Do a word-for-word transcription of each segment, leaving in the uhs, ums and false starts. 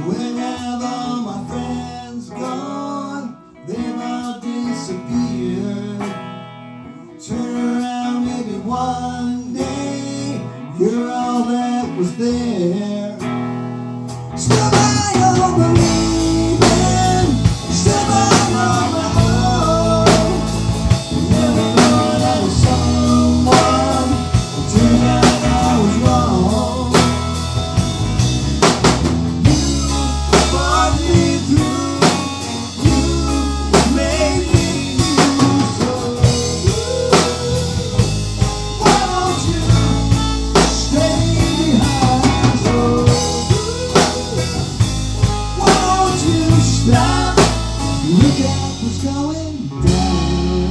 Where have all my friends gone? They've all disappeared. Turn around, maybe one day you're all that was there. Still by your believing, still by your hope. You never thought I was someone, it turned out I was wrong. You fought me through, you made me feel so. Why don't you stay behind? So why don't you stop? Look at what's going down.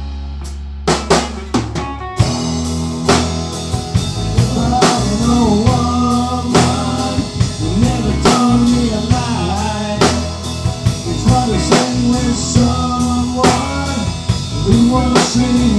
If I know woman, you never told me a lie. It's hard to sing with someone who won't sing